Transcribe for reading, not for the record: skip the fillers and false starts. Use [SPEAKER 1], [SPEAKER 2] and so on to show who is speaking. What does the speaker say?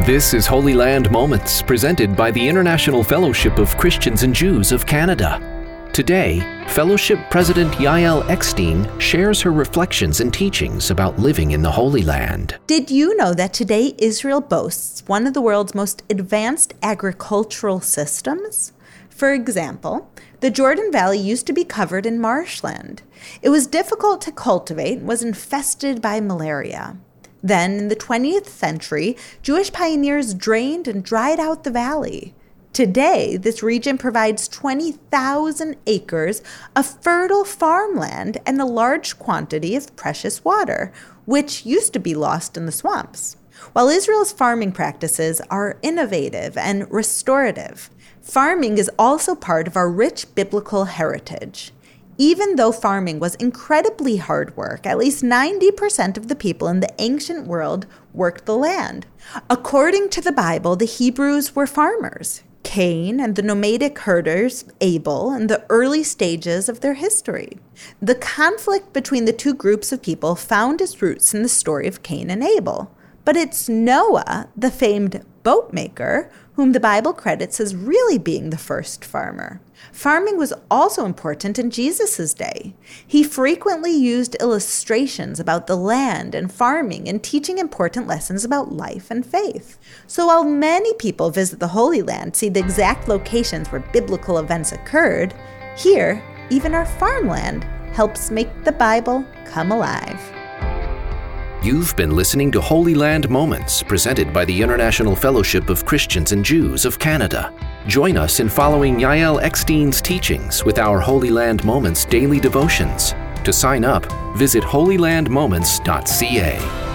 [SPEAKER 1] This is Holy Land Moments, presented by the International Fellowship of Christians and Jews of Canada. Today, Fellowship President Yael Eckstein shares her reflections and teachings about living in the Holy Land.
[SPEAKER 2] Did you know that today Israel boasts one of the world's most advanced agricultural systems? For example, the Jordan Valley used to be covered in marshland. It was difficult to cultivate and was infested by malaria. Then, in the 20th century, Jewish pioneers drained and dried out the valley. Today, this region provides 20,000 acres of fertile farmland and a large quantity of precious water, which used to be lost in the swamps. While Israel's farming practices are innovative and restorative, farming is also part of our rich biblical heritage. Even though farming was incredibly hard work, at least 90% of the people in the ancient world worked the land. According to the Bible, the Hebrews were farmers. Cain and the nomadic herders, Abel, in the early stages of their history. The conflict between the two groups of people found its roots in the story of Cain and Abel. But it's Noah, the famed boat maker, whom the Bible credits as really being the first farmer. Farming was also important in Jesus' day. He frequently used illustrations about the land and farming in teaching important lessons about life and faith. So while many people visit the Holy Land, see the exact locations where biblical events occurred, here, even our farmland helps make the Bible come alive.
[SPEAKER 1] You've been listening to Holy Land Moments, presented by the International Fellowship of Christians and Jews of Canada. Join us in following Yael Eckstein's teachings with our Holy Land Moments daily devotions. To sign up, visit holylandmoments.ca.